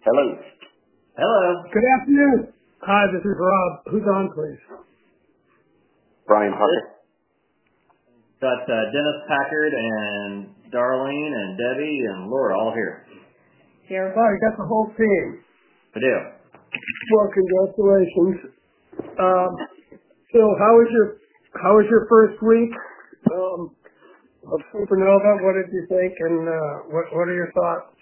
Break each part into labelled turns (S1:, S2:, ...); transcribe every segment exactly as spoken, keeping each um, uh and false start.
S1: Hello.
S2: Hello.
S3: Good afternoon. Hi, this is Rob. Who's on, please?
S1: Brian Parker.
S2: Got uh, Dennis Packard and Darlene and Debbie and Laura all here.
S3: Here. Oh, you got the whole team.
S2: I do.
S3: Well, congratulations. Um, so, how was your how was your first week um, of Supernova? What did you think, and uh, what what are your thoughts?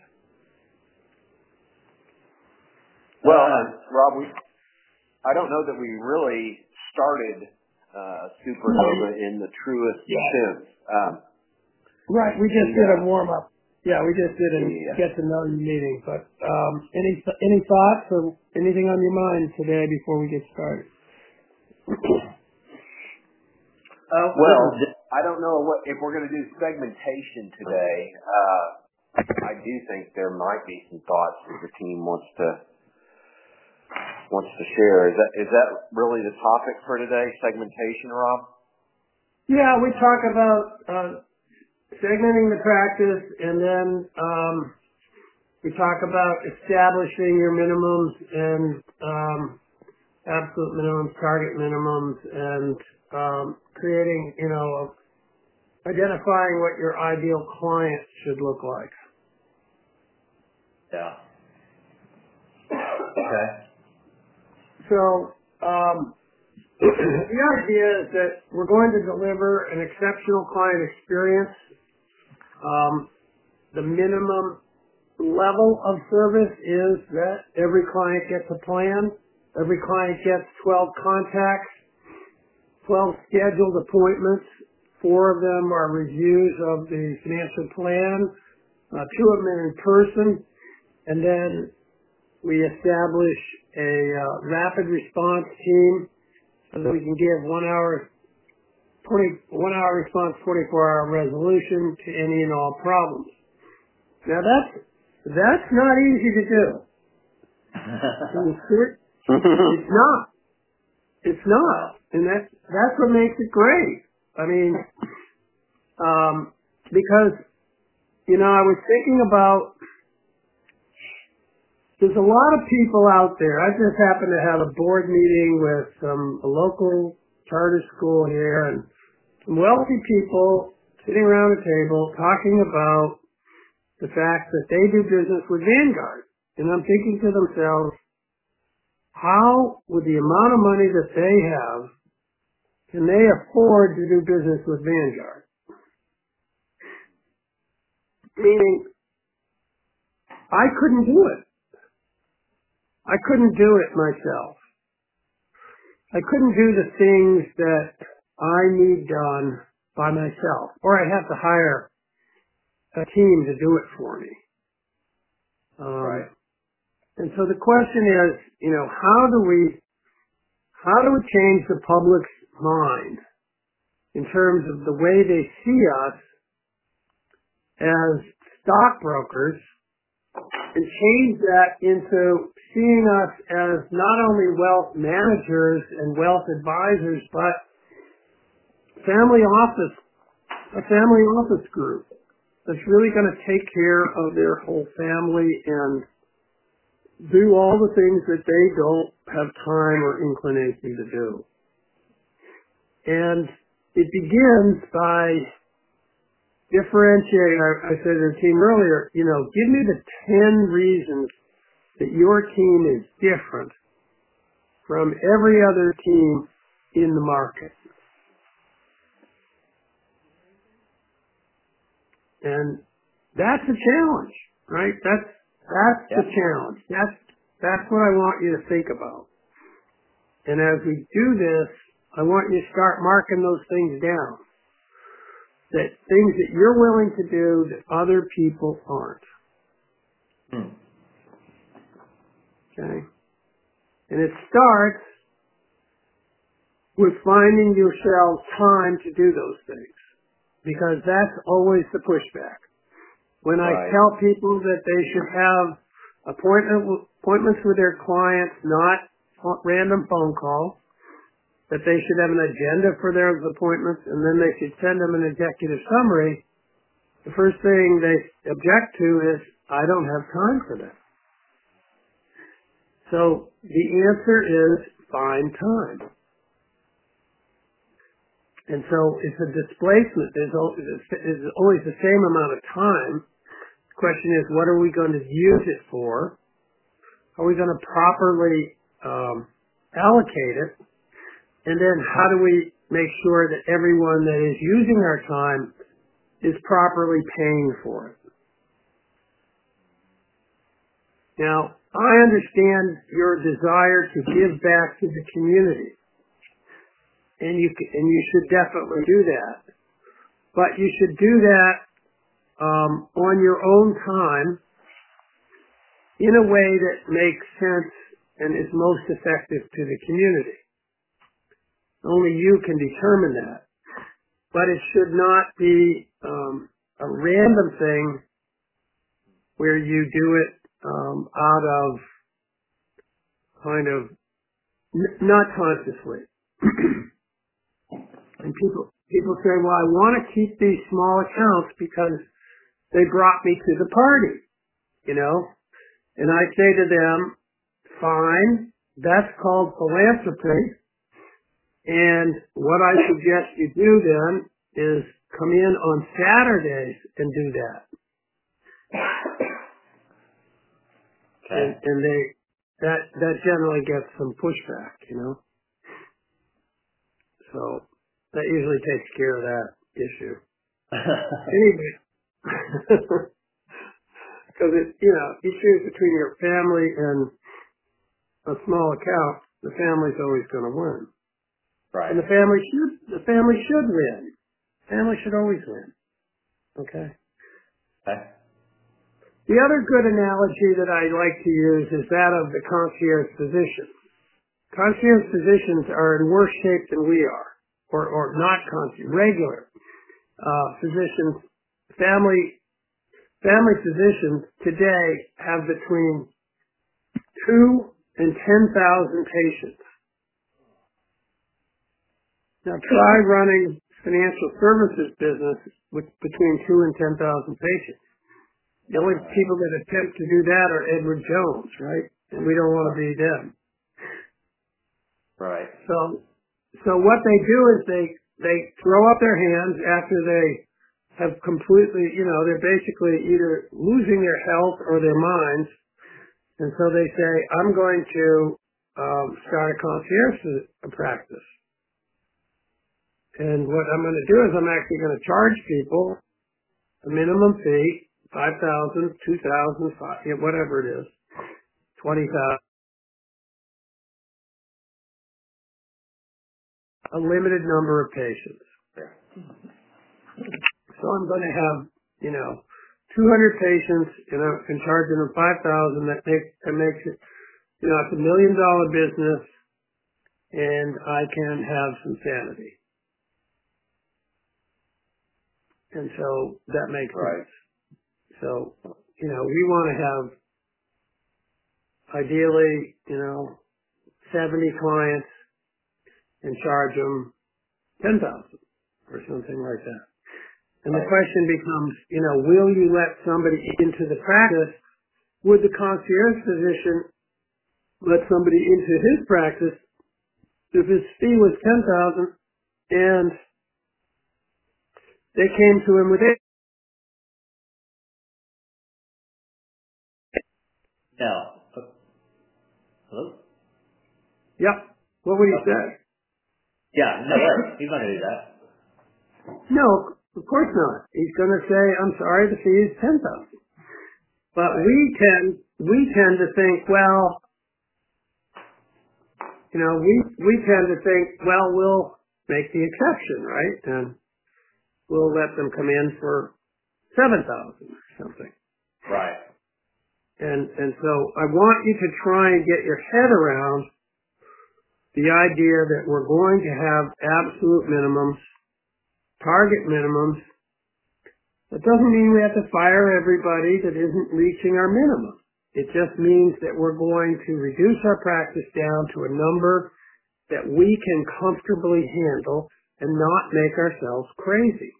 S1: Well, uh, Rob, we, I don't know that we really started uh, Supernova in the truest
S3: yeah.
S1: sense. Um,
S3: right, we just
S1: yeah.
S3: did a warm up. Yeah, we just did a yeah. get to know you meeting. But um, any any thoughts or anything on your mind today before we get started?
S1: uh, well, I don't know what if we're going to do segmentation today. Uh, I do think there might be some thoughts that the team wants to. wants to share. Is that is that really the topic for today, segmentation, Rob?
S3: Yeah, we talk about uh, segmenting the practice, and then um, we talk about establishing your minimums and um, absolute minimums, target minimums, and um, creating, you know, identifying what your ideal client should look like.
S2: Yeah. Okay.
S3: So um, the idea is that we're going to deliver an exceptional client experience. Um, the minimum level of service is that every client gets a plan. Every client gets twelve contacts, twelve scheduled appointments. Four of them are reviews of the financial plan. Uh, two of them are in person. And then we establish a uh, rapid response team so that we can give one hour, twenty, one hour response, twenty-four hour resolution to any and all problems. Now that's, that's not easy to do. It's not. It's not. And that's, that's what makes it great. I mean, um, because, you know, I was thinking about, there's a lot of people out there. I just happened to have a board meeting with some a local charter school here and some wealthy people sitting around a table talking about the fact that they do business with Vanguard. And I'm thinking to themselves, how, with the amount of money that they have, can they afford to do business with Vanguard? Meaning, I couldn't do it. I couldn't do it myself. I couldn't do the things that I need done by myself, or I'd have to hire a team to do it for me. Um,
S2: right.
S3: And so the question is, you know, how do we, how do we change the public's mind in terms of the way they see us as stockbrokers and change that into seeing us as not only wealth managers and wealth advisors, but family office, a family office group that's really going to take care of their whole family and do all the things that they don't have time or inclination to do. And it begins by differentiating. I, I said to the team earlier, you know, give me the ten reasons that your team is different from every other team in the market. And that's a challenge, right? That's that's
S2: Yeah.
S3: the challenge. That's that's what I want you to think about. And as we do this, I want you to start marking those things down. That things that you're willing to do that other people aren't.
S2: Hmm.
S3: Okay? And it starts with finding yourself time to do those things. Because that's always the pushback. When I
S1: Right.
S3: tell people that they should have appointment, appointments with their clients, not random phone calls, that they should have an agenda for their appointments, and then they should send them an executive summary, the first thing they object to is, I don't have time for that. So the answer is find time. And so if a displacement is always the same amount of time, the question is, what are we going to use it for? Are we going to properly um, allocate it? And then how do we make sure that everyone that is using our time is properly paying for it? Now, I understand your desire to give back to the community, and you and you should definitely do that. But you should do that um, on your own time in a way that makes sense and is most effective to the community. Only you can determine that. But it should not be um, a random thing where you do it um, out of kind of n- not consciously. And people people say, well, I want to keep these small accounts because they brought me to the party, you know. And I say to them, fine, that's called philanthropy. And what I suggest you do then is come in on Saturdays and do that.
S2: Okay.
S3: And, and they that that generally gets some pushback, you know. So that usually takes care of that issue. Anyway, because it, you know, you choose between your family and a small account, the family's always going to win.
S2: Right.
S3: And the family should the family should win. Family should always win. Okay.
S2: Okay.
S3: The other good analogy that I like to use is that of the concierge physician. Concierge physicians are in worse shape than we are, or or not concierge, regular uh, physicians. Family family physicians today have between two and ten thousand patients. Now try running financial services business with between two and ten thousand patients. The only people that attempt to do that are Edward Jones, right? And we don't want to be them.
S2: Right.
S3: So, so what they do is they they throw up their hands after they have completely, you know, they're basically either losing their health or their minds, and so they say, "I'm going to um, start a concierge practice." And what I'm going to do is I'm actually going to charge people a minimum fee, five thousand, two thousand, five, whatever it is, twenty thousand, a limited number of patients. So I'm going to have, you know, two hundred patients, and I'm and charging them five thousand. That makes that makes it, you know, it's a million dollar business, and I can have some sanity. And so that makes
S2: right.
S3: sense. So, you know, we want to have ideally, you know, seventy clients and charge them ten thousand or something like that. And the question becomes, you know, will you let somebody into the practice? Would the concierge physician let somebody into his practice if his fee was ten thousand and they came to him with eight?
S2: No. Hello?
S3: Yep. What would he
S2: Okay.
S3: say?
S2: Yeah, no way. He's not going to do that.
S3: No, of course not. He's going to say, I'm sorry, the fee is ten thousand. But
S2: Right.
S3: we tend, we tend to think, well, you know, we, we tend to think, well, we'll make the exception, right? And we'll let them come in for seven thousand or something.
S2: Right.
S3: And, and so I want you to try and get your head around the idea that we're going to have absolute minimums, target minimums. That doesn't mean we have to fire everybody that isn't reaching our minimum. It just means that we're going to reduce our practice down to a number that we can comfortably handle and not make ourselves crazy.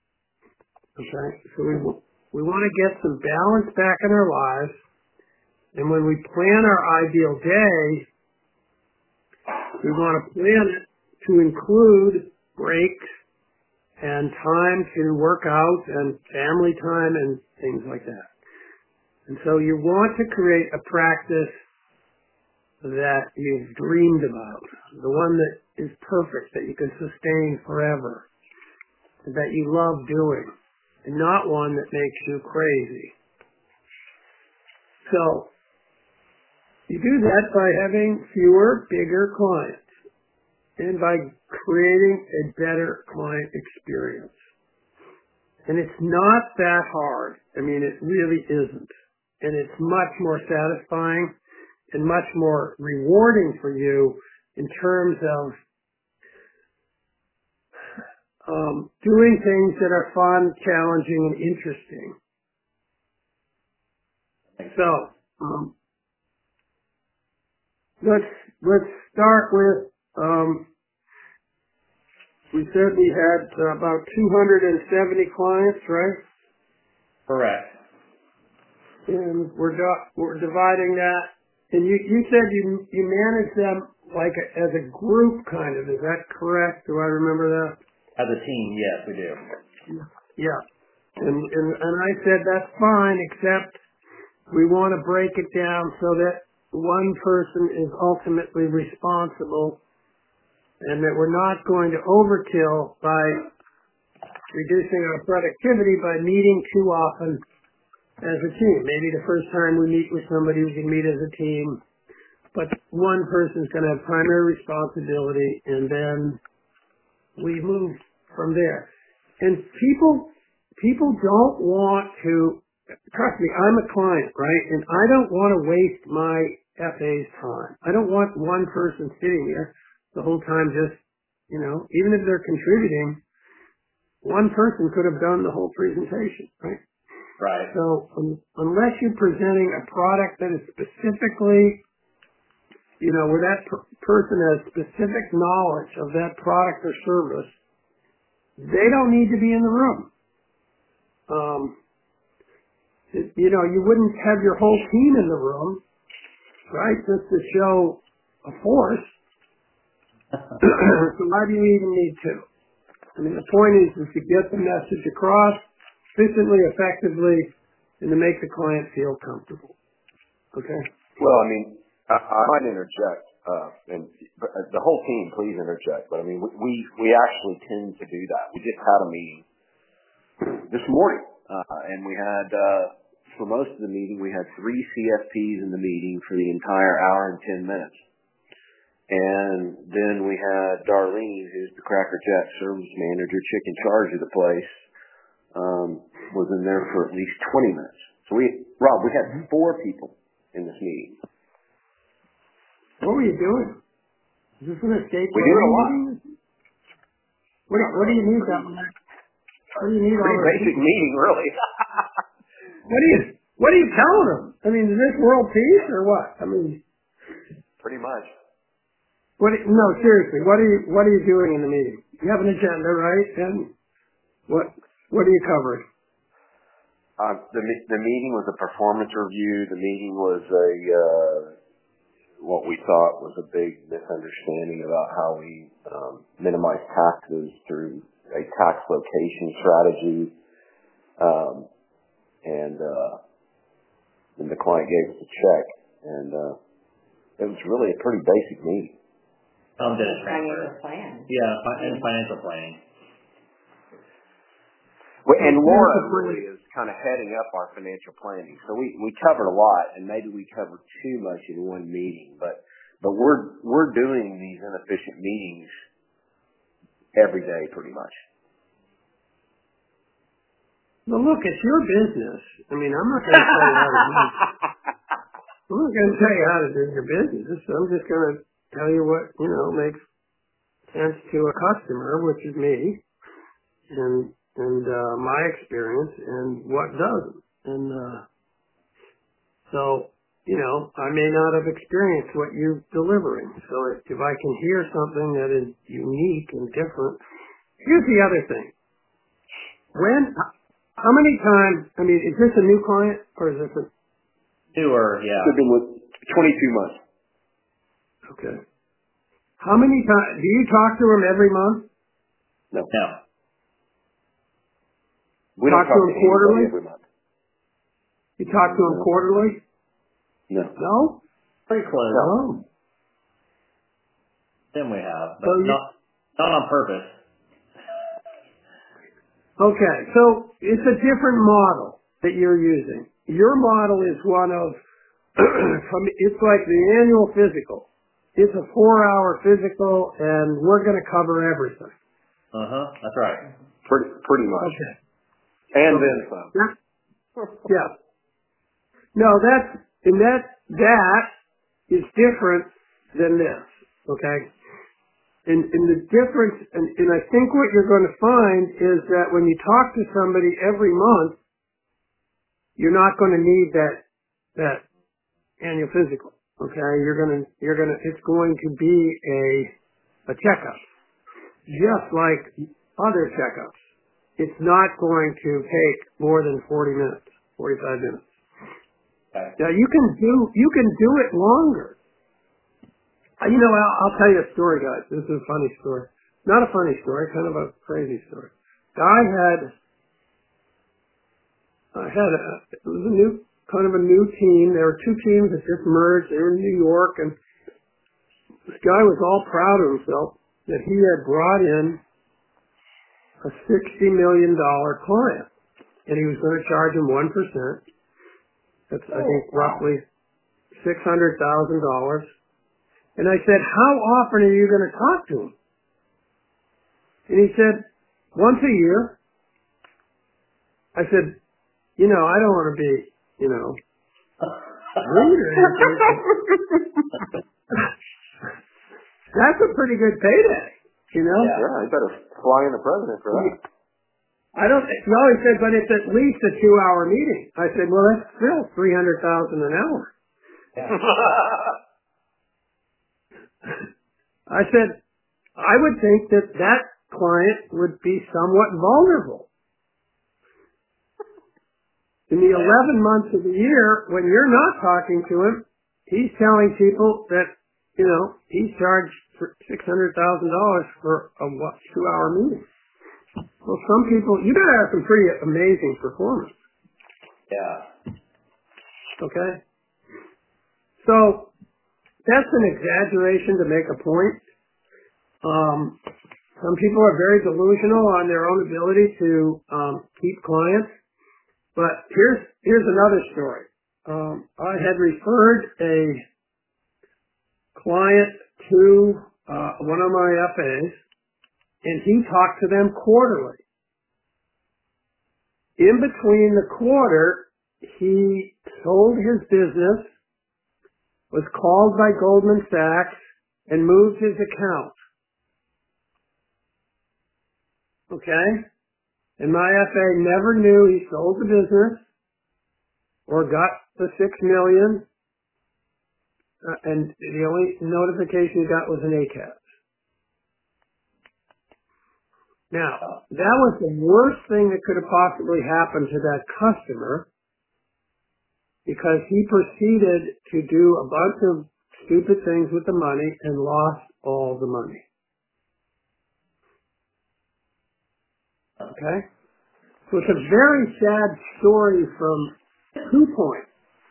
S3: Okay? So we, we want to get some balance back in our lives, And when we plan our ideal day, we want to plan it to include breaks and time to work out and family time and things like that. And so you want to create a practice that you've dreamed about, the one that is perfect, that you can sustain forever, that you love doing, and not one that makes you crazy. So you do that by having fewer, bigger clients and by creating a better client experience. And it's not that hard. I mean, it really isn't. And it's much more satisfying and much more rewarding for you in terms of um, doing things that are fun, challenging, and interesting. So um, let's let's start with. Um, we said we had uh, about two hundred seventy clients, right?
S2: Correct.
S3: And we're di- we're dividing that. And you you said you you manage them like a, as a group, kind of. Is that correct? Do I remember that?
S2: As a team, yes, we do.
S3: Yeah. And and and I said that's fine, except we want to break it down so that one person is ultimately responsible, and that we're not going to overkill by reducing our productivity by meeting too often as a team. Maybe the first time we meet with somebody, we can meet as a team, but one person's going to have primary responsibility, and then we move from there. And people, people don't want to, trust me, I'm a client, right? And I don't want to waste my F A's time. I don't want one person sitting there the whole time just, you know, even if they're contributing, one person could have done the whole presentation, right?
S2: Right.
S3: So um, unless you're presenting a product that is specifically, you know, where that per- person has specific knowledge of that product or service, they don't need to be in the room. Um, it, you know, you wouldn't have your whole team in the room, right, just to show a force. So why do you even need to? I mean, the point is, is to get the message across efficiently, effectively, and to make the client feel comfortable. Okay?
S1: Well, I mean, I, I might interject, uh, and the whole team, please interject. But I mean, we we actually tend to do that. We just had a meeting this morning, uh, and we had uh, for most of the meeting, we had three C F Ps in the meeting for the entire hour and ten minutes. And then we had Darlene, who's the Cracker Jack service manager, chick in charge of the place, um, was in there for at least twenty minutes. So we, Rob, we had four people in this meeting.
S3: What were you doing? Is this an escape
S1: We do it a lot.
S3: meeting? What, what do you need that one? What do you need all
S1: Pretty
S3: those
S1: basic
S3: people?
S1: meeting, really.
S3: What do you What are you telling them? I mean, is this world peace or what? I mean,
S1: Pretty much.
S3: what? No, seriously, what are you What are you doing in the meeting? You have an agenda, right? And what What are you covering?
S1: Uh, the the meeting was a performance review. The meeting was a uh, what we thought was a big misunderstanding about how we um, minimize taxes through a tax location strategy, um, and uh, then the client gave us a check, and uh, it was really a pretty basic meeting.
S2: Um, did it
S4: Financial plan.
S2: Yeah, fi- and financial planning.
S1: Well, and Laura really is kind of heading up our financial planning. So we, we covered a lot, and maybe we covered too much in one meeting. But but we're we're doing these inefficient meetings every day, pretty much.
S3: Well, look, it's your business. I mean, I'm not going to tell you how to do. I'm not going to tell you how to do your business. I'm just going to tell you what you know makes sense to a customer, which is me, and. and uh, my experience and what doesn't. And uh, so, you know, I may not have experienced what you're delivering. So if, if I can hear something that is unique and different, here's the other thing. When, how many times, I mean, is this a new client or is this a,
S2: Newer, yeah.
S1: Should have been with twenty-two months.
S3: Okay. How many times, do you talk to him every month?
S1: No.
S2: No.
S1: We
S3: talk
S1: don't talk
S3: to him
S1: to
S3: quarterly?
S1: every month.
S3: You talk to him
S1: No.
S3: quarterly?
S1: No.
S3: No?
S2: Pretty close.
S3: No.
S2: Then we have, but
S3: So you,
S2: not not on purpose.
S3: okay, so it's a different model that you're using. Your model is one of, it's like the annual physical. It's a four-hour physical, and we're going to cover everything.
S2: Uh-huh, that's right.
S1: Pretty, pretty much.
S3: Okay.
S1: And
S3: so,
S1: then some.
S3: That, yeah. No, that's, and that, that is different than this, okay? And, and the difference, and, and I think what you're going to find is that when you talk to somebody every month, you're not going to need that, that annual physical, okay? You're going to, you're going to, it's going to be a, a checkup, just like other checkups. It's not going to take more than forty minutes, forty-five minutes.
S2: Okay.
S3: Now you can do, you can do it longer. You know, I'll, I'll tell you a story, guys. This is a funny story. Not a funny story, kind of a crazy story. Guy had, uh, had a, it was a new, kind of a new team. There were two teams that just merged. They were in New York, and this guy was all proud of himself that he had brought in a sixty million dollars client, and he was going to charge him one percent. That's, I think, roughly six hundred thousand dollars. And I said, how often are you going to talk to him? And he said, once a year. I said, you know, I don't want to be, you know, rude or anything. That's a pretty good payday, you know?
S1: Yeah, yeah, you better fly in the president for that.
S3: I don't, no, he said, but it's at least a two hour meeting. I said, well, that's still three hundred thousand dollars an hour.
S2: Yeah.
S3: I said, I would think that that client would be somewhat vulnerable. In the eleven months of the year, when you're not talking to him, he's telling people that, you know, he's charged for six hundred thousand dollars for a what, two hour meeting. Well, some people, you gotta have some pretty amazing performance.
S2: Yeah.
S3: Okay? So, that's an exaggeration to make a point. Um, some people are very delusional on their own ability to um, keep clients. But here's here's another story. Um, I had referred a client to uh, one of my F As, and he talked to them quarterly. In between the quarter, he sold his business, was called by Goldman Sachs, and moved his account. Okay? And my F A never knew he sold the business or got the six million, uh, and the only notification he got was an A C A T. Now, that was the worst thing that could have possibly happened to that customer, because he proceeded to do a bunch of stupid things with the money and lost all the money. Okay? So it's a very sad story from two points.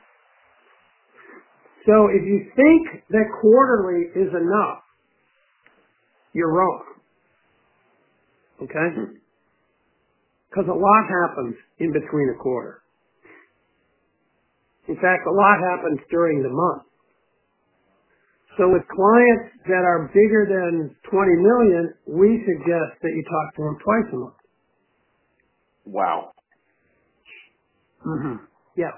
S3: So if you think that quarterly is enough, you're wrong. Okay? Because a lot happens in between a quarter. In fact, a lot happens during the month. So with clients that are bigger than twenty million, we suggest that you talk to them twice a month.
S1: Wow.
S3: Mm-hmm. Yeah.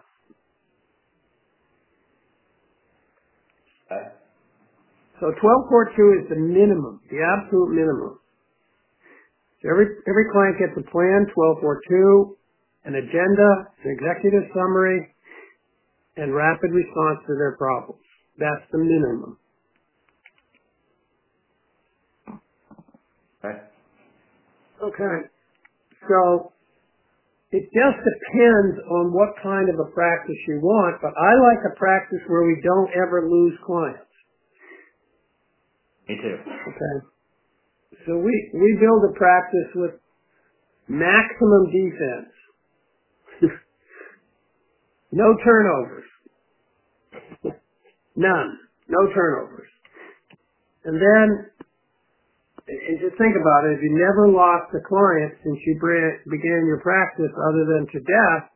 S2: Okay.
S3: So twelve four two is the minimum, the absolute minimum. So every every client gets a plan, twelve four two, an agenda, an executive summary, and rapid response to their problems. That's the minimum.
S2: Okay.
S3: Okay. So it just depends on what kind of a practice you want, but I like a practice where we don't ever lose clients.
S2: Me too.
S3: Okay. So we, we build a practice with maximum defense. No turnovers. None. No turnovers. And then, and just think about it, if you never lost a client since you began your practice other than to death,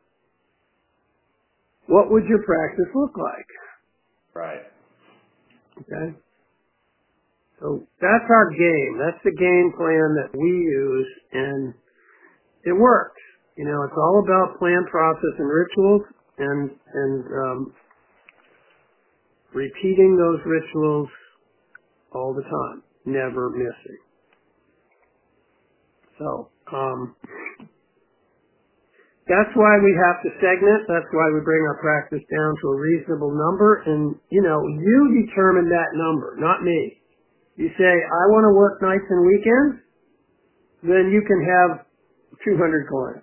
S3: what would your practice look like?
S2: Right.
S3: Okay? So that's our game. That's the game plan that we use, and it works. You know, it's all about plan, process, and rituals, and and um, repeating those rituals all the time, never missing. So um, that's why we have to segment. That's why we bring our practice down to a reasonable number, and you know, you determine that number, not me. You say, I want to work nights and weekends, then you can have two hundred clients.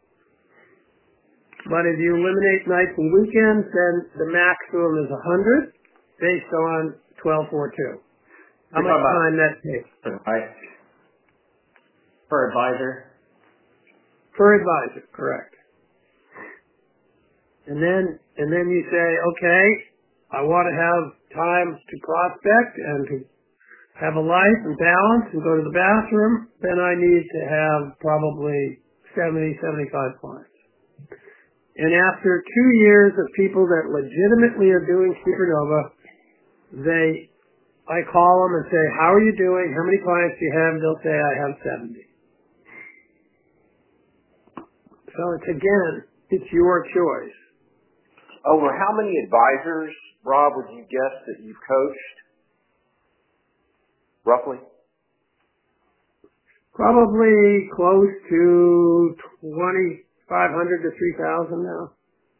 S3: But if you eliminate nights and weekends, then the maximum is one hundred based on twelve forty-two. How much time that takes?
S2: Per advisor?
S3: Per advisor, correct. And then, and then you say, okay, I want to have time to prospect and to have a life and balance and go to the bathroom, then I need to have probably seventy, seventy-five clients. And after two years of people that legitimately are doing Supernova, they, I call them and say, how are you doing? How many clients do you have? They'll say, I have seventy. So it's, again, it's your choice.
S1: Over how many advisors, Rob, would you guess that you've coached? Roughly?
S3: Probably close to twenty-five hundred to three thousand now.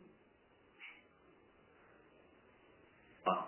S1: Wow.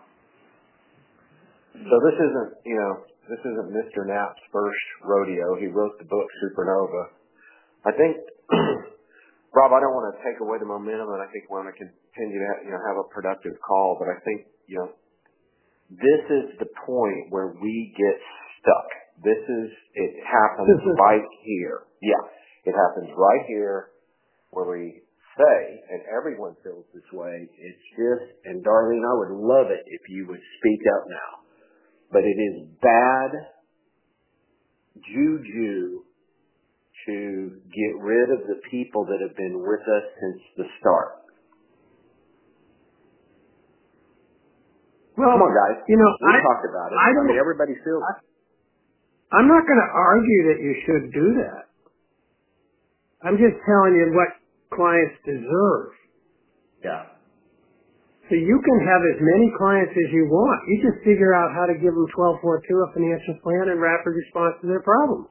S1: So this isn't, you know, this isn't Mister Knapp's first rodeo. He wrote the book Supernova. I think, Rob, I don't want to take away the momentum, and I think we want to continue to have, you know, have a productive call, but I think, you know, this is the point where we get stuck. This is, it happens right here. Yeah, it happens right here where we say, and everyone feels this way, it's just, and Darlene, I would love it if you would speak up now, but it is bad juju to get rid of the people that have been with us since the start.
S3: Well,
S1: come on, guys.
S3: You know,
S1: we
S3: I,
S1: talked about it.
S3: I,
S1: I mean, everybody feels it.
S3: I'm not going to argue that you should do that. I'm just telling you what clients deserve.
S2: Yeah.
S3: So you can have as many clients as you want. You just figure out how to give them twelve forty-two, a financial plan, and rapid response to their problems.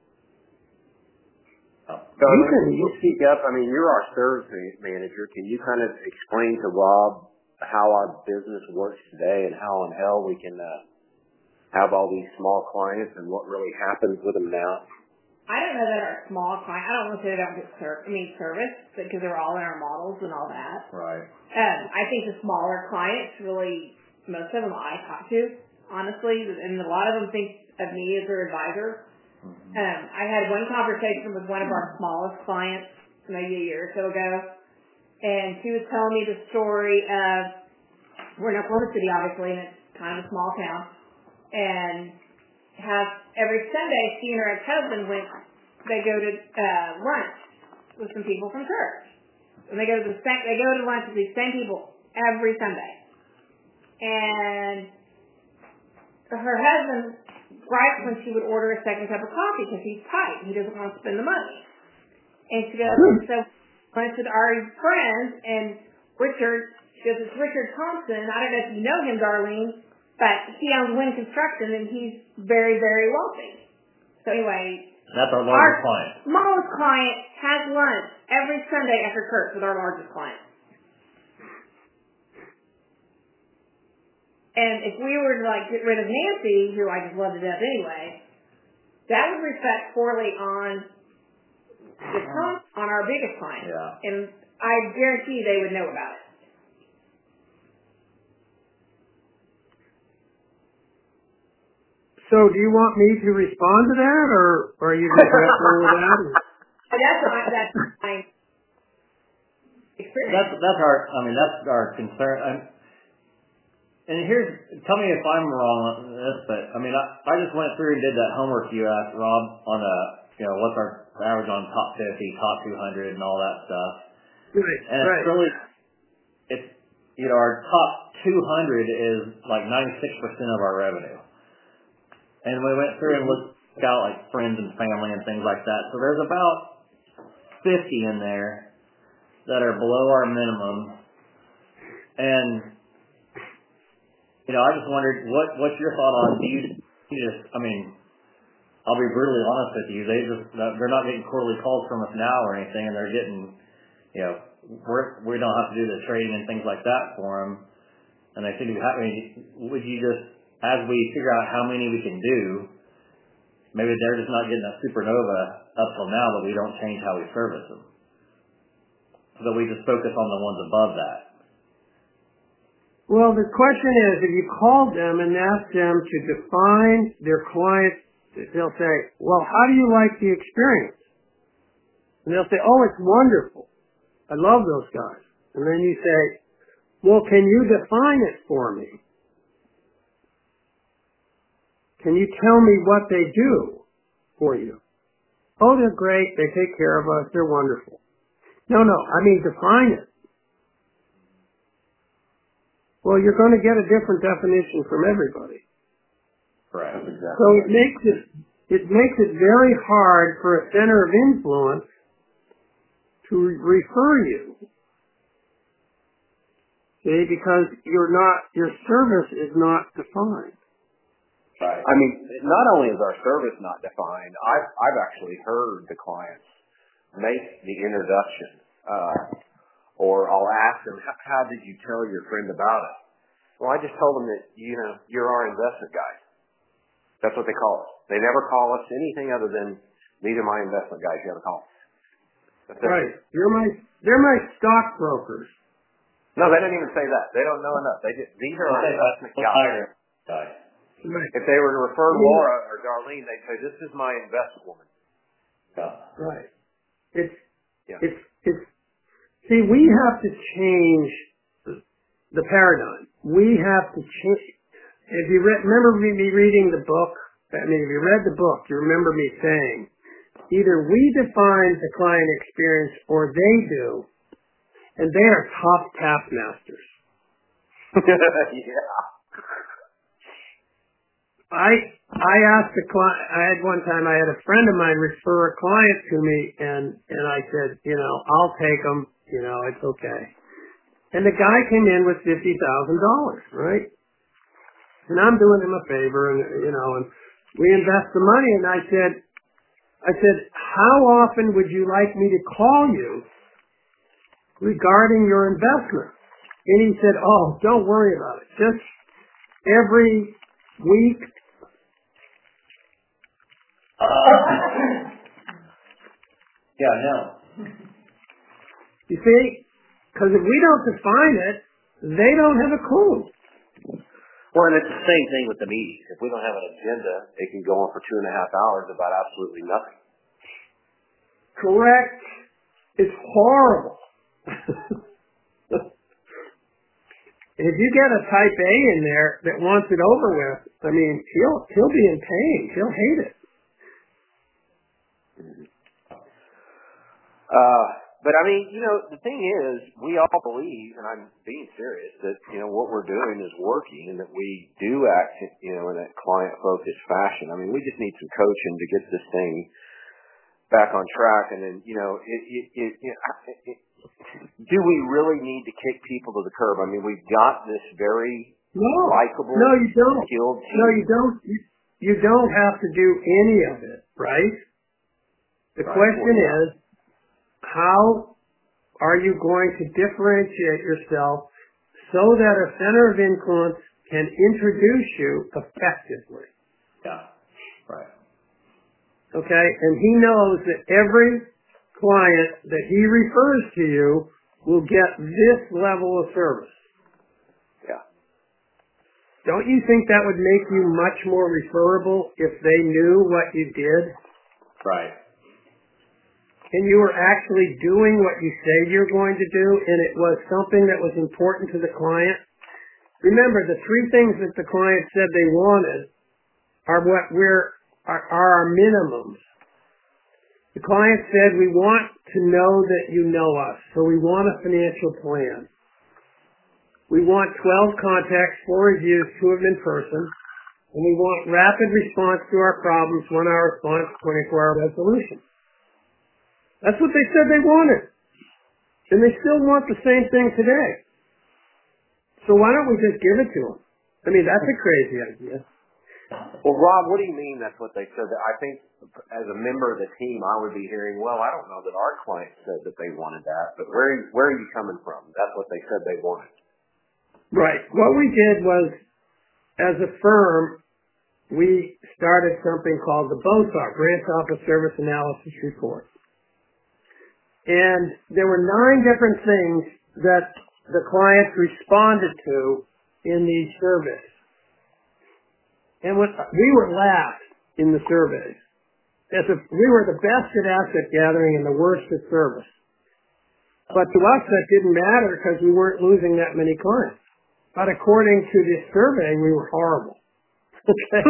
S1: So you can you speak up. I mean, you're our service manager. Can you kind of explain to Rob how our business works today and how in hell we can uh, have all these small clients and what really happens with them now?
S4: I don't know that our small client, I don't want to say they don't get ser- I mean service, because they're all in our models and all that.
S2: Right.
S4: Um, I think the smaller clients really, most of them I talk to, honestly, and a lot of them think of me as their advisor. Mm-hmm. Um, I had one conversation with one of our smallest clients maybe a year or so ago, and she was telling me the story of, we're in Oklahoma City, obviously, and it's kind of a small town, and have every Sunday she and her ex-husband went, they go to uh, lunch with some people from church. And they go to the same, they go to lunch with these same people every Sunday. And her husband griped when she would order a second cup of coffee because he's tight and he doesn't want to spend the money. And she goes, so lunch with our friends, and Richard, she goes, it's Richard Thompson. I don't know if you know him, Darlene, but he owns Wynn Construction, and he's very, very wealthy. So anyway,
S2: that's our largest our client.
S4: Smallest client has lunch every Sunday after church with our largest client. And if we were to like get rid of Nancy, who I just love to death anyway, that would reflect poorly on the trump on our biggest client.
S2: Yeah.
S4: And I guarantee they would know about it.
S3: So do you want me to respond to that, or, or are you just wrestling with that?
S4: That's my, that's my experience.
S2: That's, that's our, I mean, that's our concern. I'm, and here's, tell me if I'm wrong on this, but I mean, I, I just went through and did that homework you asked, Rob, on a, you know, what's our average on top fifty, top two hundred, and all that stuff.
S3: Right,
S2: and
S3: right.
S2: it's really, it's, you know, our top two hundred is like ninety-six percent of our revenue. And we went through and looked out like friends and family and things like that. So there's about fifty in there that are below our minimum. And, you know, I just wondered, what what's your thought on, do you, you just, I mean, I'll be brutally honest with you, they just, they're not getting quarterly calls from us now or anything, and they're getting, you know, we're, we don't have to do the trading and things like that for them. And they seem to be happy. Would you just, as we figure out how many we can do, maybe they're just not getting that supernova up till now, but we don't change how we service them. So that we just focus on the ones above that.
S3: Well, the question is, if you called them and asked them to define their client, they'll say, well, how do you like the experience? And they'll say, oh, it's wonderful. I love those guys. And then you say, well, can you define it for me? Can you tell me what they do for you? Oh, they're great. They take care of us. They're wonderful. No, no. I mean, define it. Well, you're going to get a different definition from everybody.
S2: Right. Exactly.
S3: So it makes it, it makes it very hard for a center of influence to refer you. See, because you're not, your service is not defined.
S1: Right. I mean, not only is our service not defined, I've, I've actually heard the clients make the introduction, uh, or I'll ask them, how did you tell your friend about it? Well, I just told them that, you know, you're our investment guy. That's what they call us. They never call us anything other than, these are my investment guys, you have a call. That's
S3: right. It. You're my, they're my stockbrokers.
S1: No, they didn't even say that. They don't know enough. They just, these are our investment guys.
S2: guys.
S3: Right.
S1: If they were to refer Laura or Darlene, they'd say, this is my investment woman.
S3: Yeah. Right. It's,
S1: yeah.
S3: it's, it's, see, we have to change the paradigm. We have to change. If you re- remember me reading the book, I mean, if you read the book, you remember me saying, either we define the client experience or they do, and they are top taskmasters.
S1: yeah.
S3: I I asked a client. I had one time. I had a friend of mine refer a client to me, and and I said, you know, I'll take them. You know, it's okay. And the guy came in with fifty thousand dollars, right? And I'm doing him a favor, and you know, and we invest the money. And I said, I said, how often would you like me to call you regarding your investment? And he said, oh, don't worry about it. Just every week.
S2: Yeah, no.
S3: You see? Because if we don't define it, they don't have a clue.
S1: Well, and it's the same thing with the meetings. If we don't have an agenda, it can go on for two and a half hours about absolutely nothing.
S3: Correct. It's horrible. If you get a type A in there that wants it over with, I mean, he'll he'll be in pain. He'll hate it.
S1: Uh, but I mean, you know, the thing is, we all believe, and I'm being serious, that, you know, what we're doing is working and that we do act, you know, in a client-focused fashion. I mean, we just need some coaching to get this thing back on track. And then, you know, it, it, it, it, it do we really need to kick people to the curb? I mean, we've got this very
S3: no,
S1: likable,
S3: no, you don't.
S1: skilled team.
S3: No, you don't. You, you don't have to do any of it, right? The
S1: right.
S3: question
S1: well, yeah.
S3: is, how are you going to differentiate yourself so that a center of influence can introduce you effectively?
S2: Yeah, right.
S3: Okay, and he knows that every client that he refers to you will get this level of service.
S1: Yeah.
S3: Don't you think that would make you much more referable if they knew what you did?
S2: Right.
S3: And you were actually doing what you said you're going to do, and it was something that was important to the client? Remember, the three things that the client said they wanted are what we're are, are our minimums. The client said, we want to know that you know us, so we want a financial plan. We want twelve contacts, four reviews, two of them in person, and we want rapid response to our problems, one hour response, twenty-four hour resolution. That's what they said they wanted. And they still want the same thing today. So why don't we just give it to them? I mean, that's a crazy idea.
S1: Well, Rob, what do you mean that's what they said? I think as a member of the team, I would be hearing, well, I don't know that our client said that they wanted that, but where, where are you coming from? That's what they said they wanted.
S3: Right. What we did was, as a firm, we started something called the BOSAR, Branch Office Service Analysis Report. And there were nine different things that the clients responded to in these surveys. And when, we were last in the surveys. As a, we were the best at asset gathering and the worst at service. But to us, that didn't matter because we weren't losing that many clients. But according to this survey, we were horrible. Okay.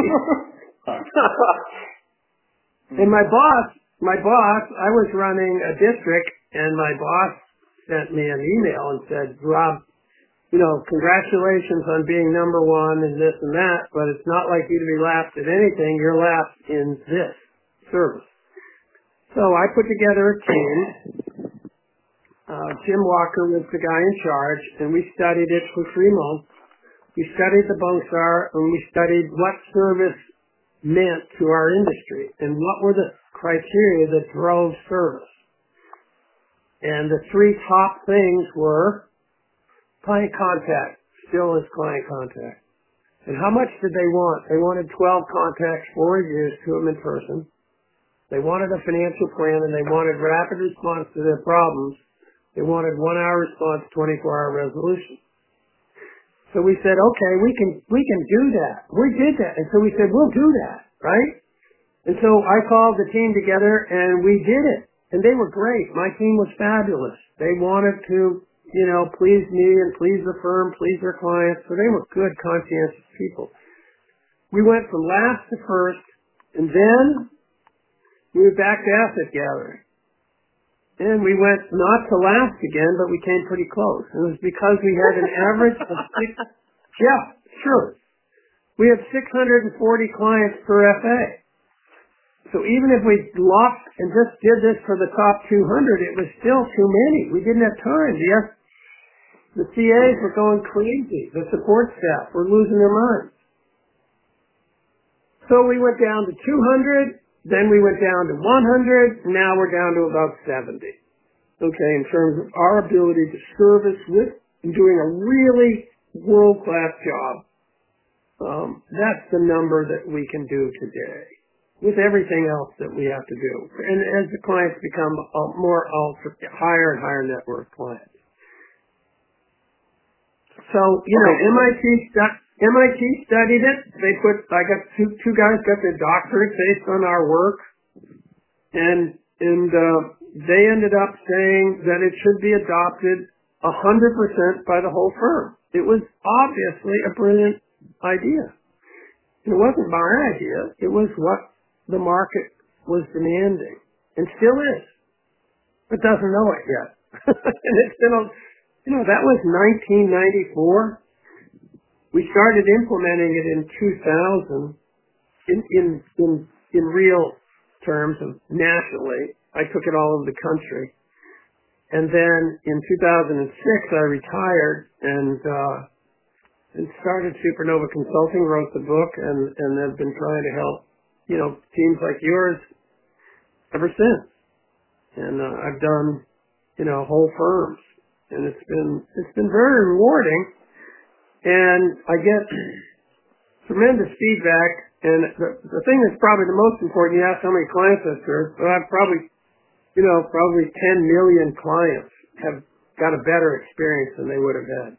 S3: And my boss, my boss, I was running a district, and my boss sent me an email and said, Rob, you know, congratulations on being number one and this and that, but it's not like you to be last at anything. You're last in this service. So I put together a team. Uh, Jim Walker was the guy in charge, and we studied it for three months. We studied the BOSAR, and we studied what service meant to our industry and what were the criteria that drove service. And the three top things were client contact, still is client contact. And how much did they want? They wanted twelve contacts, four reviews, two of them in person. They wanted a financial plan, and they wanted rapid response to their problems. They wanted one hour response, twenty-four hour resolution. So we said, okay, we can, we can do that. We did that. And so we said, we'll do that, right? And so I called the team together and we did it. And they were great. My team was fabulous. They wanted to, you know, please me and please the firm, please their clients. So they were good, conscientious people. We went from last to first, and then we were back to asset gathering. And we went not to last again, but we came pretty close. It was because we had an average of six, yeah, sure. We had six hundred forty clients per F A. So even if we lost and just did this for the top two hundred, it was still too many. We didn't have time. Yes, the C As were going crazy. The support staff were losing their minds. So we went down to two hundred. Then we went down to one hundred, now we're down to about seventy. Okay, in terms of our ability to service with and doing a really world-class job. Um, that's the number that we can do today with everything else that we have to do. And as the clients become uh, more ultra, higher and higher net worth clients. So, you know, M I T stu- M I T studied it. They put, I got two, two guys got their doctorate based on our work. And, and, uh, they ended up saying that it should be adopted a hundred percent by the whole firm. It was obviously a brilliant idea. It wasn't my idea. It was what the market was demanding and still is, but doesn't know it yet. And it's been a, you know, that was nineteen ninety-four. We started implementing it in two thousand in, in, in, in real terms of nationally. I took it all over the country. And then in two thousand six, I retired and, uh, and started Supernova Consulting, wrote the book, and, and have been trying to help, you know, teams like yours ever since. And, uh, I've done, you know, whole firms. And it's been, it's been very rewarding. And I get tremendous feedback. And the, the thing that's probably the most important, you asked how many clients I've served, but I've probably you know, probably ten million clients have got a better experience than they would have had.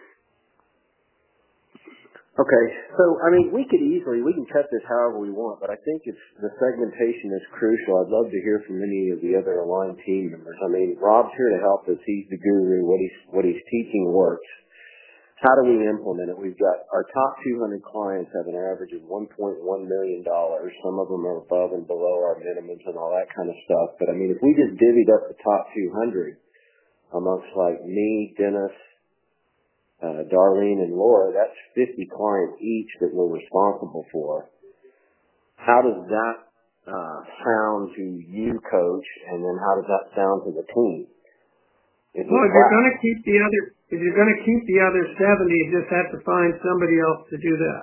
S1: Okay, so, I mean, we could easily, we can cut this however we want, but I think it's, the segmentation is crucial. I'd love to hear from any of the other aligned team members. I mean, Rob's here to help us. He's the guru. What he's, what he's teaching works. How do we implement it? We've got our top two hundred clients have an average of one point one million dollars. Some of them are above and below our minimums and all that kind of stuff. But, I mean, if we just divvied up the top two hundred amongst, like, me, Dennis, Uh, Darlene and Laura, that's fifty clients each that we're responsible for. How does that uh, sound to you, Coach, and then how does that sound to the team? Is
S3: well, if you're going to keep the other, if you're going to keep the other seventy, you just have to find somebody else to do that.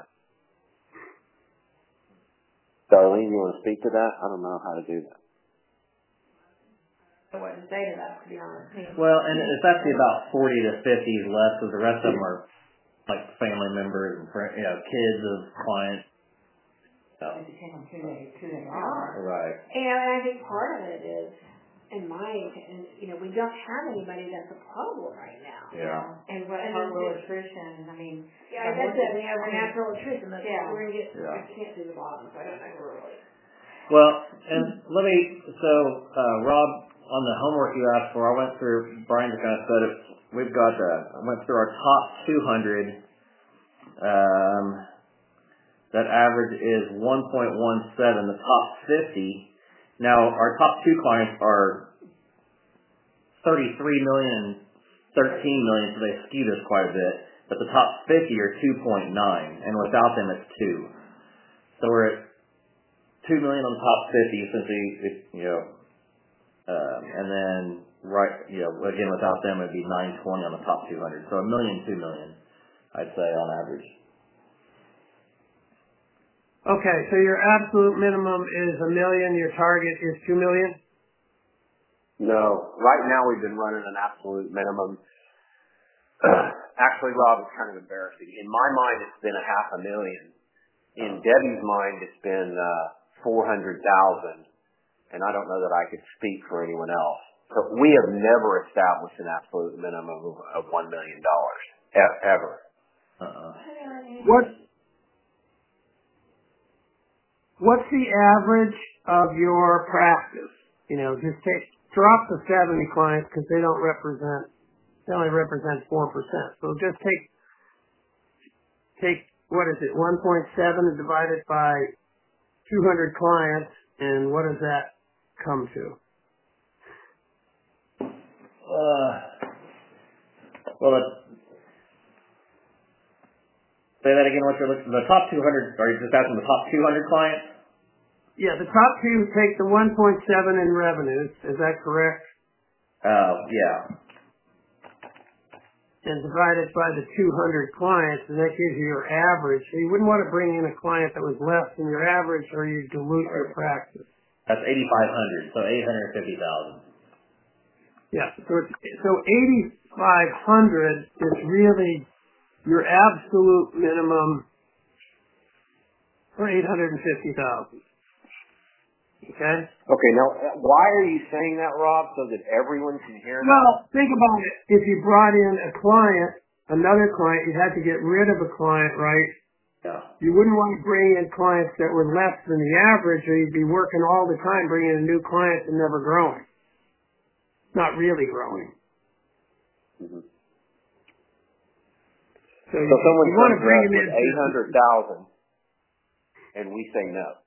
S1: Darlene, you want to speak to that? I don't know how to do that.
S4: I wouldn't say to that, to be honest.
S2: Well, and it's actually about forty to fifty less, because the rest of them are like family members and friends, you know, kids of clients. So.
S5: It depends on who they, who they are.
S2: Right.
S4: And I think part of it is, in my, and you know, we don't have anybody that's a problem right now.
S2: Yeah.
S5: And what
S4: And
S5: our low
S4: it's-
S5: attrition, I mean.
S4: Yeah, that's it. We have our natural attrition. That's
S5: Yeah.
S4: we're gonna get.
S2: Yeah.
S4: I can't do the bottom, so I don't know where we're really.
S2: Well, and let me, so, uh, Rob, on the homework you asked for, I went through, Brian just kind of said it, we've got, uh, I went through our top two hundred, um, that average is one point one seven, the top fifty. Now, our top two clients are thirty-three million, thirteen million, so they skew this quite a bit, but the top fifty are two point nine, and without them it's two. So we're at two million on the top fifty, since we, you know, um, and then right, you know, again without them it'd be nine twenty on the top two hundred. So a million, two million, I'd say on average.
S3: Okay, so your absolute minimum is a million. Your target is two million.
S1: No, right now we've been running an absolute minimum. Actually, Rob, it's kind of embarrassing. In my mind, it's been a half a million. In Debbie's mind, it's been uh, four hundred thousand, and I don't know that I could speak for anyone else. So we have never established an absolute minimum of, of one million dollars e- ever.
S2: Uh-uh.
S3: What What's the average of your practice? You know, just take drop the seventy clients because they don't represent. They only represent four percent. So just take take what is it, one point seven divided by two hundred clients, and what does that come to?
S2: Uh, well, let's say that again. What you're looking, the top two hundred? Are you just asking the top two hundred clients?
S3: Yeah, the top two take the one point seven in revenues. Is that correct?
S2: Oh, uh, yeah.
S3: And divided by the two hundred clients, and that gives you your average. So you wouldn't want to bring in a client that was less than your average, or you dilute right. your practice.
S2: That's eighty-five hundred, so eight hundred fifty thousand.
S3: Yeah, so it's, so eighty-five hundred is really your absolute minimum for eight hundred fifty thousand. Okay?
S1: Okay, now, why are you saying that, Rob, so that everyone can hear that?
S3: Well, think about it. If you brought in a client, another client, you'd have to get rid of a client, right?
S2: Yeah.
S3: You wouldn't want to bring in clients that were less than the average, or you'd be working all the time bringing in new clients and never growing. Not really growing.
S1: Mm-hmm.
S3: So,
S1: so
S3: you,
S1: someone
S3: you want to bring
S1: them
S3: in
S1: with eight hundred thousand, and we say no.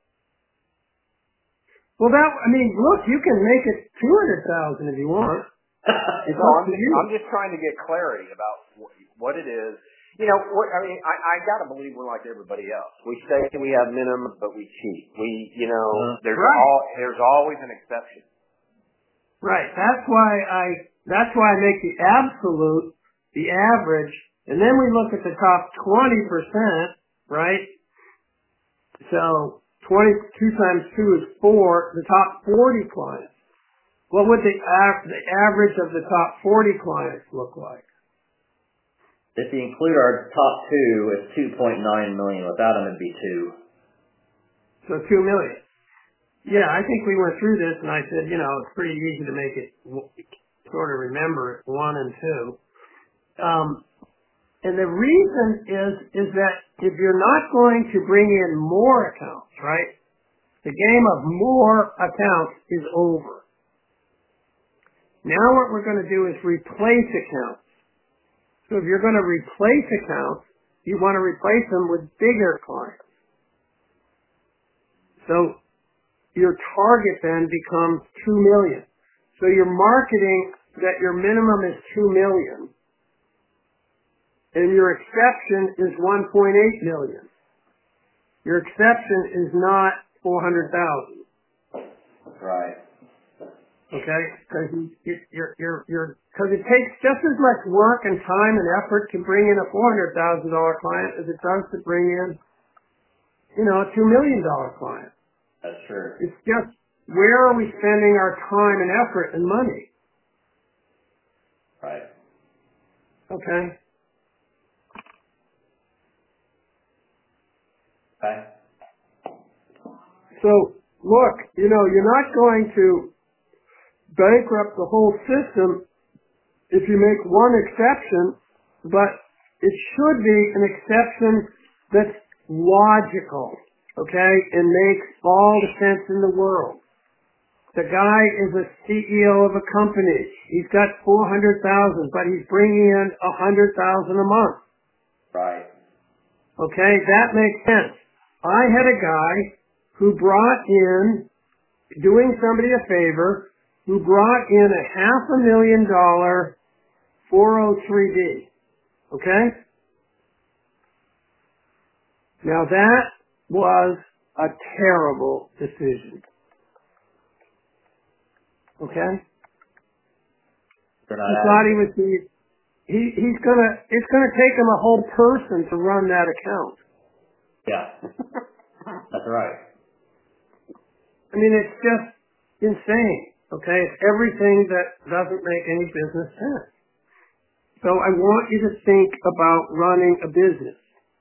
S3: Well, that, I mean, look, you can make it two hundred thousand if you want.
S1: It's no, I'm, just, I'm just trying to get clarity about what it is. You know, what, I mean, I, I got to believe we're like everybody else. We say we have minimums, but we cheat. We, you know, uh, there's
S3: right.
S1: all there's always an exception.
S3: Right. That's why I. That's why I make the absolute, the average, and then we look at the top twenty percent, right? So twenty-two times two is four. The top forty clients. What would the, av- the average of the top forty clients look like?
S2: If you include our top two, it's two point nine million. Without them, it'd be two.
S3: So two million. Yeah, I think we went through this, and I said, you know, it's pretty easy to make it sort of remember it, one and two. Um, and the reason is is that if you're not going to bring in more accounts, right, the game of more accounts is over. Now what we're going to do is replace accounts. So if you're going to replace accounts, you want to replace them with bigger clients. So your target then becomes two million. So you're marketing that your minimum is two million and your exception is one point eight million. Your exception is not four hundred thousand.
S2: That's right.
S3: Okay? Because you, you're, you're, you're, because it takes just as much work and time and effort to bring in a four hundred thousand dollars client as it does to bring in, you know, a two million dollars client.
S2: That's true.
S3: It's just, where are we spending our time and effort and money?
S2: Right.
S3: Okay?
S2: Okay.
S3: So, look, you know, you're not going to bankrupt the whole system if you make one exception, but it should be an exception that's logical, okay, and makes all the sense in the world. The guy is a C E O of a company. He's got four hundred thousand, but he's bringing in one hundred thousand a month.
S2: Right.
S3: Okay, that makes sense. I had a guy who brought in, doing somebody a favor, who brought in a half a million dollar four oh three B. Okay? Now that was a terrible decision. Okay?
S2: He
S3: thought he was the, he, he's gonna, it's gonna take him a whole person to run that account.
S2: Yeah. That's right.
S3: I mean, it's just insane. Okay? It's everything that doesn't make any business sense. So I want you to think about running a business.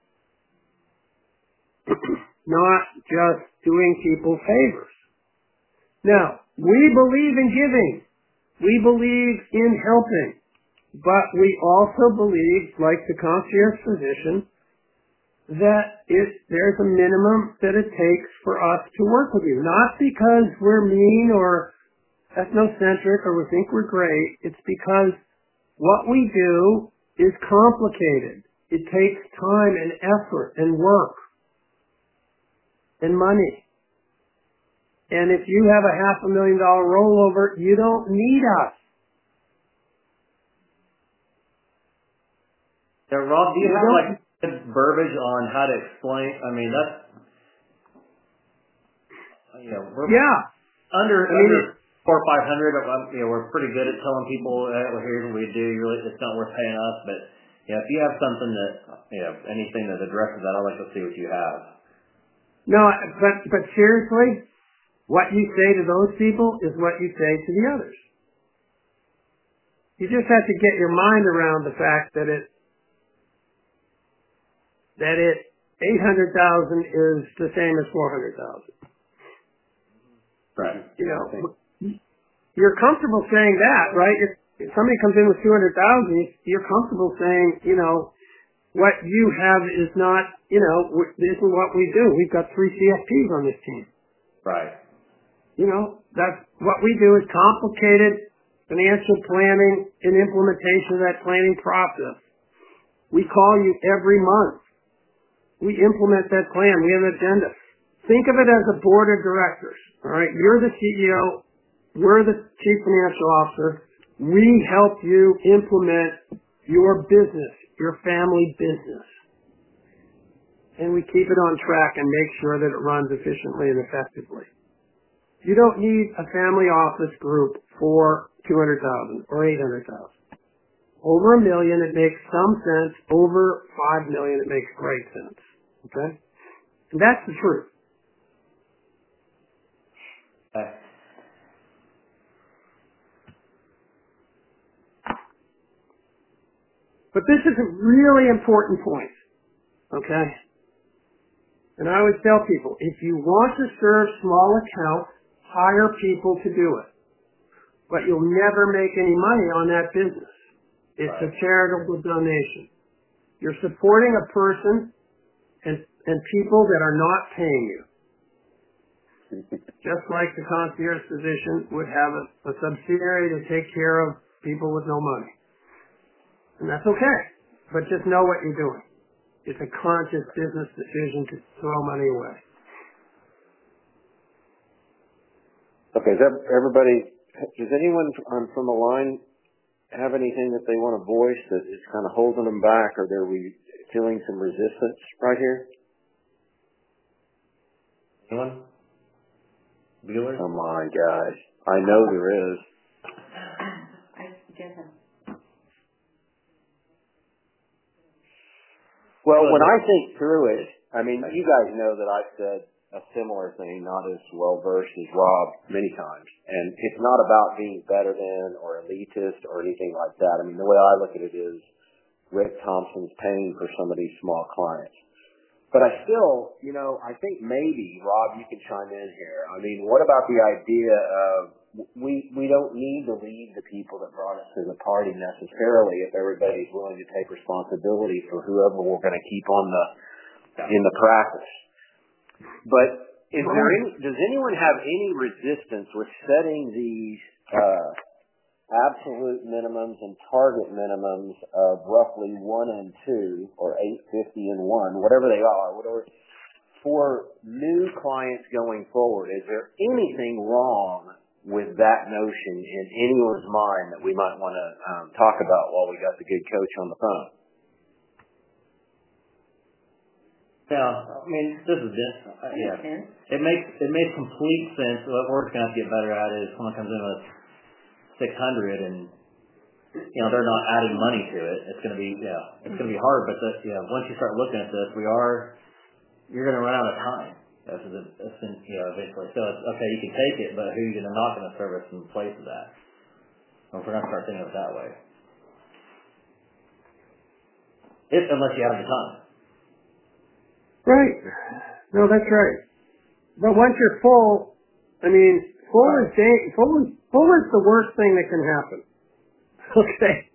S3: Not just doing people favors. Now, we believe in giving. We believe in helping. But we also believe, like the concierge physician, that it, there's a minimum that it takes for us to work with you. Not because we're mean or ethnocentric or we think we're great. It's because what we do is complicated. It takes time and effort and work and money. And if you have a half a million dollar rollover, you don't need us.
S2: Yeah, Rob, do you,
S3: you
S2: have like good verbiage on how to explain? I mean, that's, you know, we're
S3: yeah.
S2: under,
S3: I mean,
S2: under four or five hundred. You know, we're pretty good at telling people, eh, well, here's what we do. Really, it's not worth paying us. But yeah, if you have something that, you know, anything that addresses that, I'd like to see what you have.
S3: No, but but seriously, what you say to those people is what you say to the others. You just have to get your mind around the fact that it that it eight hundred thousand is the same as four hundred thousand.
S2: Right.
S3: You know, you're comfortable saying that, right? If, if somebody comes in with two hundred thousand, you're comfortable saying, you know, what you have is not, you know, this is what we do. We've got three C F Ps on this team.
S2: Right.
S3: You know, that's what we do is complicated financial planning and implementation of that planning process. We call you every month. We implement that plan. We have an agenda. Think of it as a board of directors. All right, you're the C E O. We're the chief financial officer. We help you implement your business, your family business. And we keep it on track and make sure that it runs efficiently and effectively. You don't need a family office group for two hundred thousand or eight hundred thousand. Over a million, it makes some sense. Over five million, it makes great sense. Okay? And that's the truth.
S2: Okay.
S3: But this is a really important point. Okay? And I always tell people, if you want to serve small accounts, hire people to do it. But you'll never make any money on that business. It's right. a charitable donation. You're supporting a person and, and people that are not paying you. Just like the concierge physician would have a, a subsidiary to take care of people with no money. And that's okay. But just know what you're doing. It's a conscious business decision to throw money away.
S1: Okay, is that everybody, does anyone on, from the line have anything that they want to voice that is kind of holding them back, or are we feeling some resistance right here?
S2: Anyone? Bueller?
S1: Come on, guys. I know there is.
S5: I get him.
S1: Well, when I think through it, I mean, you guys know that I've said a similar thing, not as well-versed as Rob many times. And it's not about being better than or elitist or anything like that. I mean, the way I look at it is Rick Thompson's paying for some of these small clients. But I still, you know, I think maybe, Rob, you can chime in here. I mean, what about the idea of we we don't need to leave the people that brought us to the party necessarily if everybody's willing to take responsibility for whoever we're going to keep on the in the practice. But is there any, does anyone have any resistance with setting these uh, absolute minimums and target minimums of roughly one and two, or eight fifty and one, whatever they are, whatever, for new clients going forward? Is there anything wrong with that notion in anyone's mind that we might want to um, talk about while we got the good coach on the phone?
S2: Yeah, I mean, this is it. Uh, yeah, it makes it makes complete sense. What we're going to have to get better at is someone comes in with six hundred and you know they're not adding money to it. It's going to be yeah, it's going to be hard. But the, yeah, once you start looking at this, we are you're going to run out of time. That's a, that's in, you know, basically. So it's okay. You can take it, but who are you going to not going to service in place of that? Well, if we're going to start thinking of it that way, if unless you have the time.
S3: Right. No, that's right. But once you're full, I mean, full is da- full is full is the worst thing that can happen. Okay.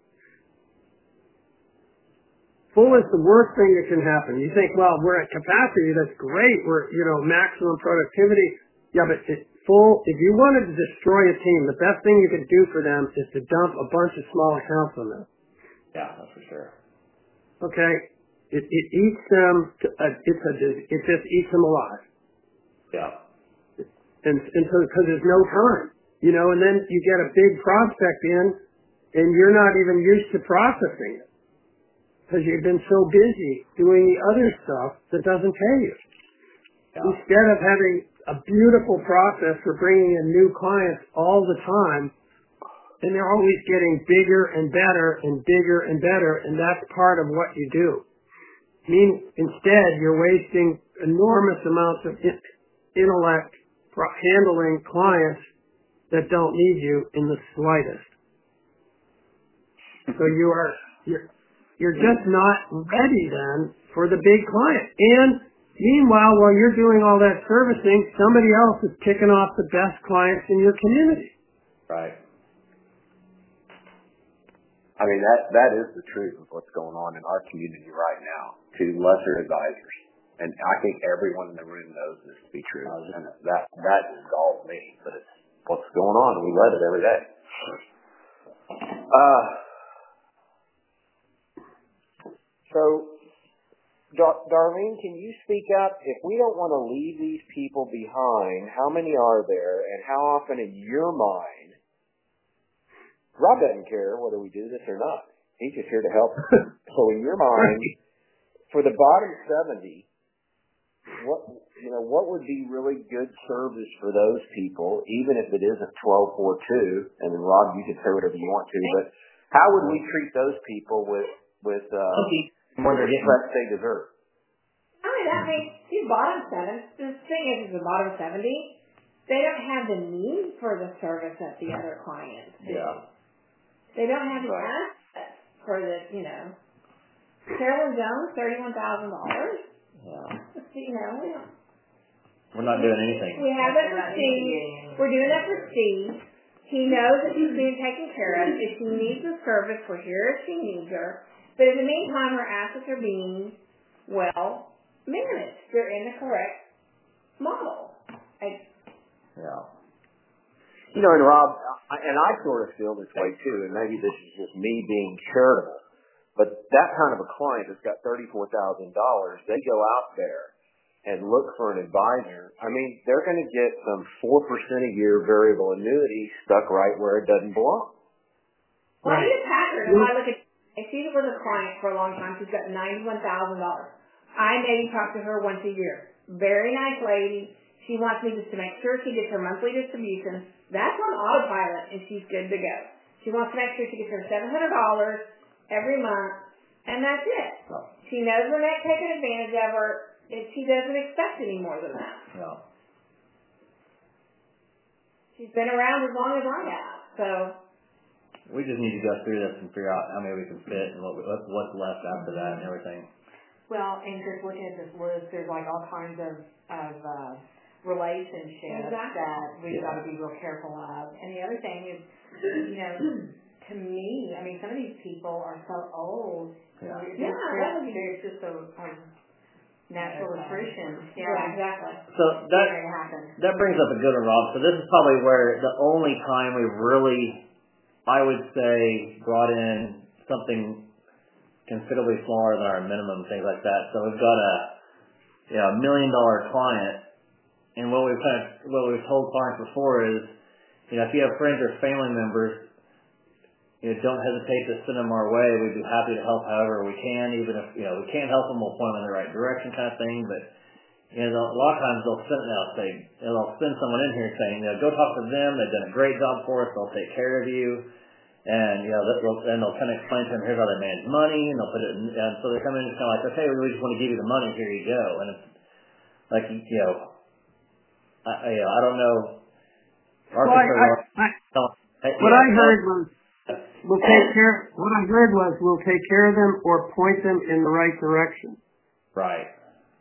S3: Full is the worst thing that can happen. You think, well, we're at capacity. That's great. We're, you know, maximum productivity. Yeah, but it, full. If you wanted to destroy a team, the best thing you could do for them is to dump a bunch of small accounts on them.
S2: Yeah, that's for sure.
S3: Okay. It, it eats them. To, uh, it's a. It just eats them alive.
S2: Yeah.
S3: And and so because there's no time, you know, and then you get a big prospect in, and you're not even used to processing it because you've been so busy doing the other stuff that doesn't pay you. Yeah. Instead of having a beautiful process for bringing in new clients all the time, and they're always getting bigger and better and bigger and better, and that's part of what you do. I mean, instead, you're wasting enormous amounts of intellect handling clients that don't need you in the slightest. So you are you're, you're just not ready then for the big client. And meanwhile, while you're doing all that servicing, somebody else is picking off the best clients in your community.
S2: Right.
S1: I mean, that that is the truth of what's going on in our community right now to lesser advisors. And I think everyone in the room knows this to be true. And that that dissolves me, but it's what's going on, and we let it every day. Uh, so, Dar- Darlene, can you speak up? If we don't want to leave these people behind, how many are there, and how often in your mind, Rob doesn't care whether we do this or not. He's just here to help. So in your mind, for the bottom seventy, what you know, what would be really good service for those people, even if it isn't twelve four two? And then Rob, you can say whatever you want to. But how would we treat those people with with uh, more the respect they deserve?
S4: I mean, that makes these bottom seven. The thing is, is the bottom seventy, they don't have the need for the service that the other clients do.
S2: Yeah.
S4: They don't have the
S1: right.
S4: assets for the, you know. Carolyn Jones, thirty-one thousand dollars.
S2: Yeah.
S4: You know, we don't.
S2: We're not doing anything.
S4: We have it for Steve. We're doing it for Steve. He knows that he's being taken care of. If he needs a service, we're here if she needs her. But in the meantime, her assets are being well managed. They're in the correct model. I,
S2: yeah.
S1: You know, and Rob, I, and I sort of feel this way too, and maybe this is just me being charitable, but that kind of a client that's got thirty-four thousand dollars, they go out there and look for an advisor. I mean, they're going to get some four percent a year variable annuity stuck right where it doesn't belong.
S4: Well, I need a pattern. If I look at, I see it with a client for a long time. She's got ninety-one thousand dollars. I maybe talk to her once a year. Very nice lady. She wants me just to make sure she gets her monthly distribution. That's on autopilot, and she's good to go. She wants to make sure she gets her seven hundred dollars every month, and that's it.
S2: Oh.
S4: She knows we're not taking advantage of her. If she doesn't expect any more than that.
S2: Yeah.
S4: She's been around as long as I have, so.
S2: We just need to go through this and figure out how many we can fit and what, what's left after that and everything.
S5: Well, and just looking at this list, there's like all kinds of, of uh, relationships
S4: exactly.
S5: that we've
S2: yeah.
S5: got to be real careful of. And the other thing is, you know, to me, I mean, some of these people are so old.
S2: Yeah.
S5: There's,
S4: Yeah, that would be
S5: there's just a, a natural attrition.
S4: Yeah, yeah, exactly.
S2: So that that brings up a good one, Rob. So this is probably where the only time we've really, I would say, brought in something considerably smaller than our minimum, things like that. So we've got a, you know, a million dollar client, and what we've kind of what we've told clients before is, you know, if you have friends or family members, you know, don't hesitate to send them our way. We'd be happy to help however we can, even if, you know, we can't help them, we'll point them in the right direction kind of thing. But, you know, a lot of times they'll send, they'll say, you know, they'll send someone in here saying, you know, go talk to them. They've done a great job for us. They'll take care of you. And, you know, they'll, and they'll kind of explain to them, here's how they manage money. And they'll put it in, and so they come in and it's kind of like, okay, we just want to give you the money. Here you go. And it's like, you know, I, you know, I don't know. Our
S3: well, I, I, I, what I heard was, we'll take care. What I heard was we'll take care of them or point them in the right direction.
S2: Right.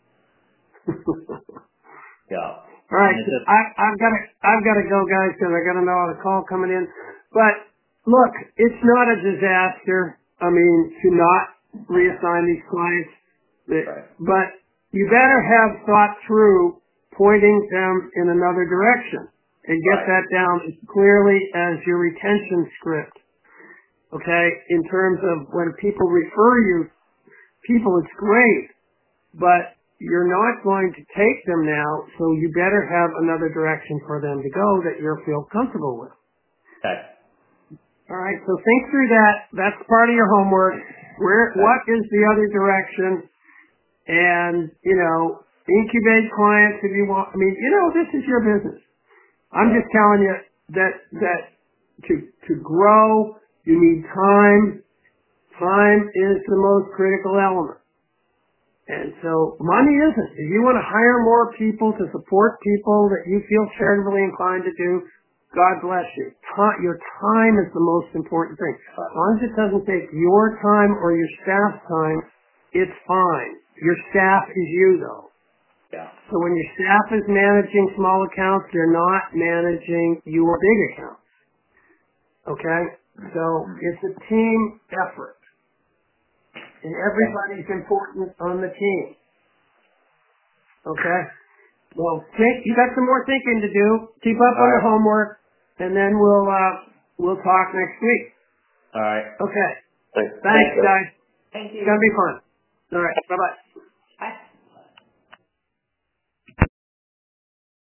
S2: Yeah.
S3: All right. Just, I, I've got to. I've got to go, guys, because I got another call coming in. But look, it's not a disaster. I mean, to not reassign these clients,
S2: right.
S3: But you better have thought through pointing them in another direction and get
S2: right.
S3: that down as clearly as your retention script. Okay, in terms of when people refer you, people, it's great, but you're not going to take them now, so you better have another direction for them to go that you feel comfortable with.
S2: Okay.
S3: All right, so think through that. That's part of your homework. Where, okay. What is the other direction? And, you know, incubate clients if you want. I mean, you know, this is your business. I'm just telling you that, that to, to grow, you need time. Time is the most critical element. And so money isn't. If you want to hire more people to support people that you feel charitably inclined to do, God bless you. Ta- your time is the most important thing. As long as it doesn't take your time or your staff's time, it's fine. Your staff is you, though.
S2: Yeah.
S3: So when your staff is managing small accounts, they're not managing your big accounts. Okay? So it's a team effort. And everybody's important on the team. Okay? Well, think, you got some more thinking to do. Keep up
S2: All
S3: on
S2: right.
S3: the homework, and then we'll uh, we'll talk next week.
S2: All right.
S3: Okay.
S1: Thanks,
S3: Thanks, guys.
S5: Thank you.
S3: It's gonna be fun. All right. Bye bye.